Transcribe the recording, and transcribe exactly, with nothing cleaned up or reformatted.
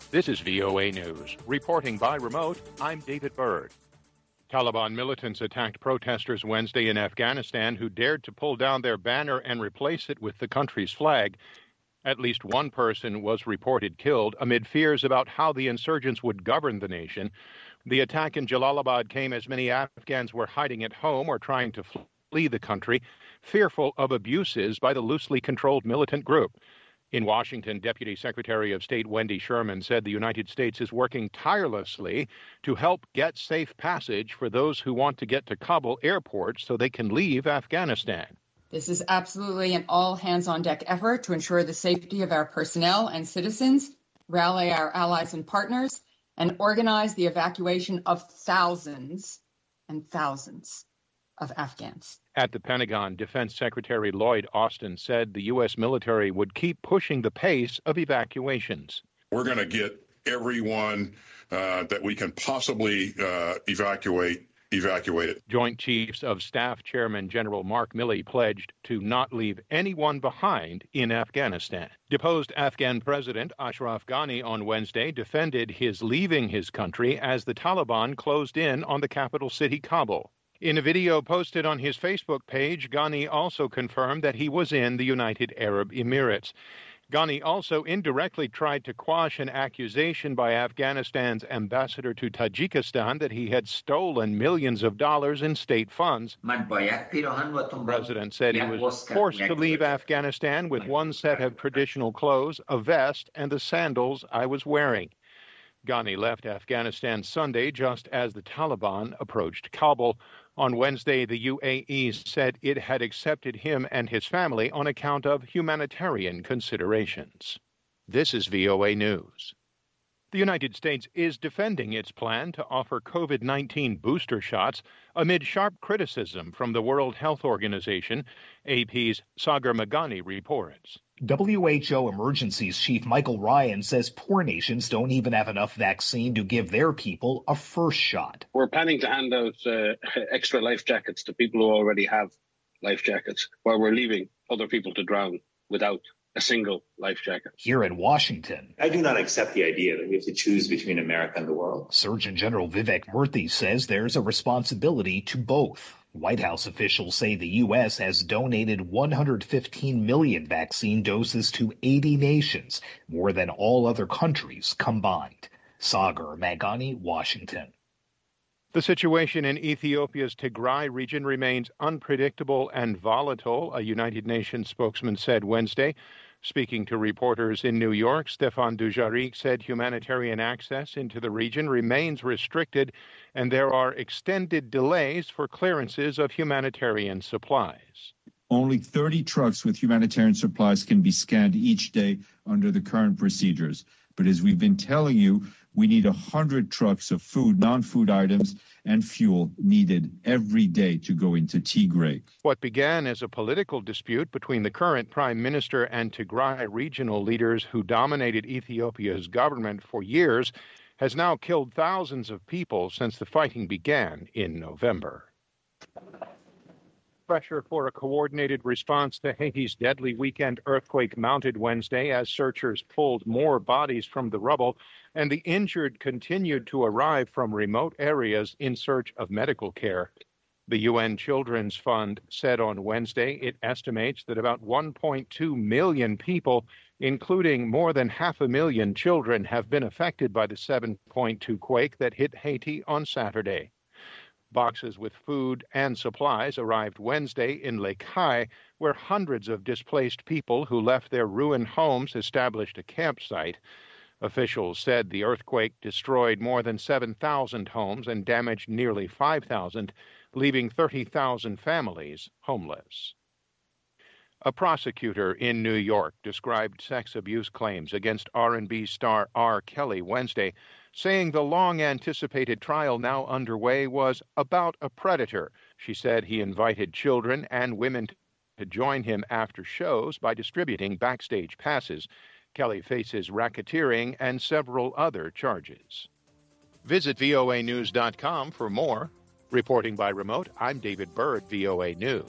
This is V O A News. Reporting by remote, I'm David Byrd. Taliban militants attacked protesters Wednesday in Afghanistan who dared to pull down their banner and replace it with the country's flag. At least one person was reported killed amid fears about how the insurgents would govern the nation. The attack in Jalalabad came as many Afghans were hiding at home or trying to flee the country, fearful of abuses by the loosely controlled militant group. In Washington, Deputy Secretary of State Wendy Sherman said the United States is working tirelessly to help get safe passage for those who want to get to Kabul airport so they can leave Afghanistan. This is absolutely an all-hands-on-deck effort to ensure the safety of our personnel and citizens, rally our allies and partners, and organize the evacuation of thousands and thousands of Afghans. At the Pentagon, Defense Secretary Lloyd Austin said the U S military would keep pushing the pace of evacuations. We're going to get everyone uh, that we can possibly uh, evacuate, evacuated. Joint Chiefs of Staff Chairman General Mark Milley pledged to not leave anyone behind in Afghanistan. Deposed Afghan President Ashraf Ghani on Wednesday defended his leaving his country as the Taliban closed in on the capital city, Kabul. In a video posted on his Facebook page, Ghani also confirmed that he was in the United Arab Emirates. Ghani also indirectly tried to quash an accusation by Afghanistan's ambassador to Tajikistan that he had stolen millions of dollars in state funds. The president said he was forced to leave Afghanistan with one set of traditional clothes, a vest, and the sandals I was wearing. Ghani left Afghanistan Sunday just as the Taliban approached Kabul. On Wednesday, the U A E said it had accepted him and his family on account of humanitarian considerations. This is V O A News. The United States is defending its plan to offer COVID nineteen booster shots amid sharp criticism from the World Health Organization. A P's Sagar Meghani reports. W H O Emergencies Chief Michael Ryan says poor nations don't even have enough vaccine to give their people a first shot. We're planning to hand out uh, extra life jackets to people who already have life jackets, while we're leaving other people to drown without a single life jacket. Here in Washington, I do not accept the idea that we have to choose between America and the world. Surgeon General Vivek Murthy says there's a responsibility to both. White House officials say the U S has donated one hundred fifteen million vaccine doses to eighty nations, more than all other countries combined. Sagar Meghani, Washington. The situation in Ethiopia's Tigray region remains unpredictable and volatile, a United Nations spokesman said Wednesday. Speaking to reporters in New York, Stefan Dujarric said humanitarian access into the region remains restricted and there are extended delays for clearances of humanitarian supplies. Only thirty trucks with humanitarian supplies can be scanned each day under the current procedures. But as we've been telling you, we need one hundred trucks of food, non-food items, and fuel needed every day to go into Tigray. What began as a political dispute between the current prime minister and Tigray regional leaders who dominated Ethiopia's government for years has now killed thousands of people since the fighting began in November. Pressure for a coordinated response to Haiti's deadly weekend earthquake mounted Wednesday as searchers pulled more bodies from the rubble, and the injured continued to arrive from remote areas in search of medical care. The U N Children's Fund said on Wednesday it estimates that about one point two million people, including more than half a million children, have been affected by the seven point two quake that hit Haiti on Saturday. Boxes with food and supplies arrived Wednesday in Lake Hai, where hundreds of displaced people who left their ruined homes established a campsite. Officials said the earthquake destroyed more than seven thousand homes and damaged nearly five thousand, leaving thirty thousand families homeless. A prosecutor in New York described sex abuse claims against R and B star R. Kelly Wednesday, saying the long-anticipated trial now underway was about a predator. She said he invited children and women to join him after shows by distributing backstage passes. Kelly faces racketeering and several other charges. Visit V O A news dot com for more. Reporting by remote, I'm David Byrd, V O A News.